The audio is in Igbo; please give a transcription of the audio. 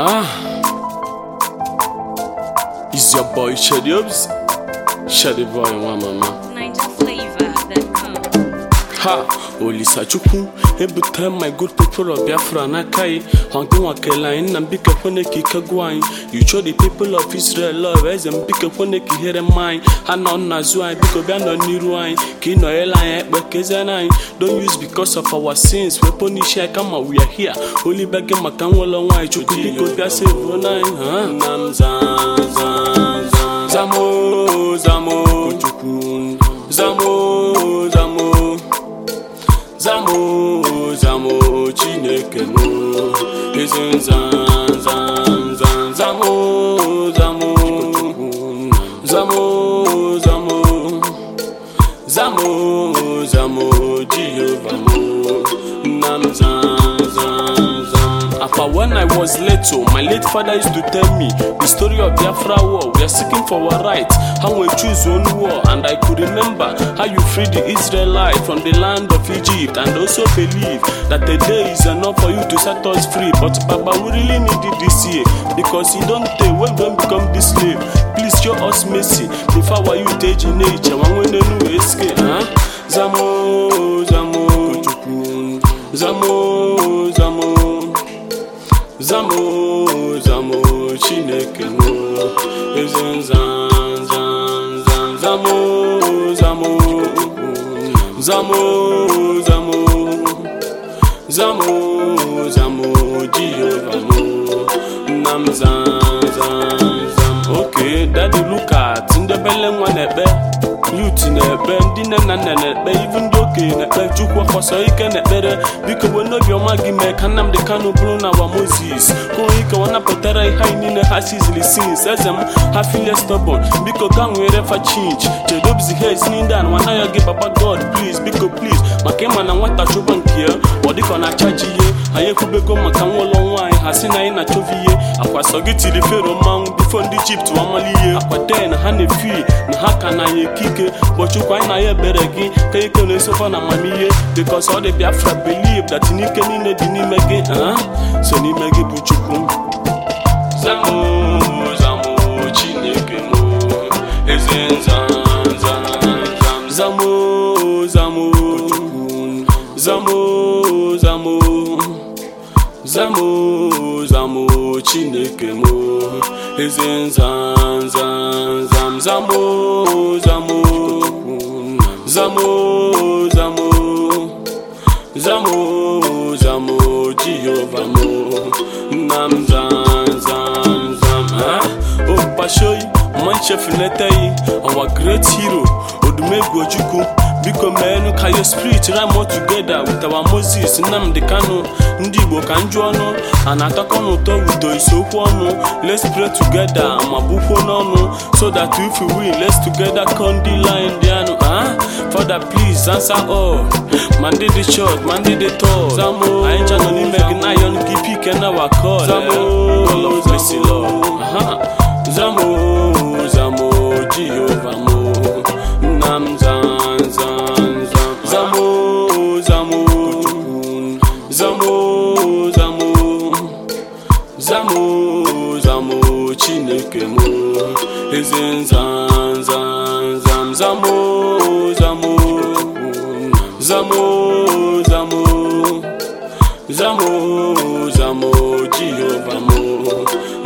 It's your boy Shady Obs, Shady boy one mama. NigerFlavor.com. Ha, Olisa Chukwu, every time my good people of Biafra Nakai, Honkin Wakelain, and Bika Poneki Kagwine. You show the people of Israel love as and Bika Poneki here in mine. And on Nazuai, Bikobian Niruine, Kino Elaine, Bekezanine. Don't use because of our sins. We punish Kama, we are here. Holy Bagam Makamwala Wine, Chukiko Gase Ronine, Nam Zamo, Zamo, Chukun, Zamo, Zamo. Zamo, Chineke mo. Izin Zamo, Jehovah mo. Nam when I was little, my late father used to tell me the story of Biafra war. We are seeking for our rights, how we choose one war. And I could remember how you freed the Israelites from the land of Egypt, and also believe that a day is enough for you to set us free. But Papa, we really need it this year, because you don't take when we become this slave. Please show us mercy before our youth age in nature. When we know escape, Zamo, Chineke mo. Izin Zamo, Jehovah mo. Nam Okay, daddy look at in the belly one ebe. Youth in a bend in an even doke, like Jukwa for so he can better. Because when no your maggie make and I'm the canoe blown our Moses. Go he can wanna put that high in a has easily seen. Says them, I feel stubborn. Because gang wherever change. Jadob's the hair is Nindan. When I give Papa God, please, because please. Makeman and what I show bank here. Or they can charge you. I could become a long wine. Hasina in a Chovie. I was so good to the Pharaoh man before the Jeep to Amalia. I put 10 honey free. Nahaka na ye kick. But you quite na better again. Can you so far na mamiye? Because all the Biafra believe that you can in the Nimege, so Nimege Buchukum. Zamo, Chineke mo. Ezen Zamo, Chineke mo. Ezen Zamo, Jehovah mo. Nam Oh, Pashoy, Manchef Netai, our great hero, Odumegu Ojukwu. Because men can your spirit run more together with our Moses, Nam the Kano, Ndibo Kanjuano, and Atakono with the Isokuano. Let's pray together, Mabufono, so that if we win, let's together Kondila Indiano. Father, please answer all. Monday the short, Monday the tall. Zamo, I ain't only making iron, keep and our call. Zamo, God of mercy, Lord. Zamo, Jehovah mo. Nam Zamo, Chineke mo. Izin Zamo, Jehovah mo.